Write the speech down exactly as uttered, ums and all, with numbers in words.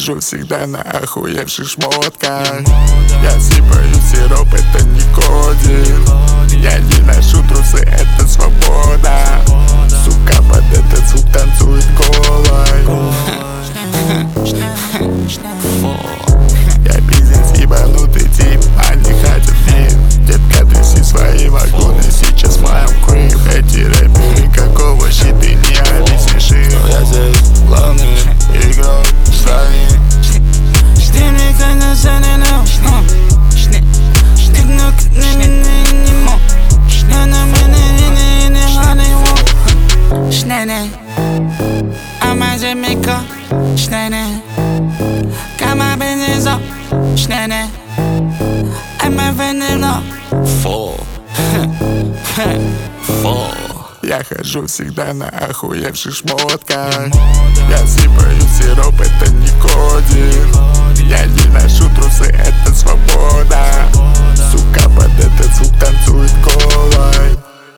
хожу всегда на охуевших шмотках. Я сыпаю сироп, это не кодик. Я не ношу трусы, это свобода. Сука под этот звук танцует голой. Я бизнес ебанутый тип, они хотят мир. Детка, тряси свои вагоны, сейчас в моем крип. Эти рэперы какого щита не объяснишь им. Я здесь главный игрок в стране. Ama Jamaica, schnene. Kama Benzo, schnene. Ama Veneno, Фу. Фу. Я хожу всегда на охуевших шмотках. Я сыпаю сироп, это не кодик. Я не ношу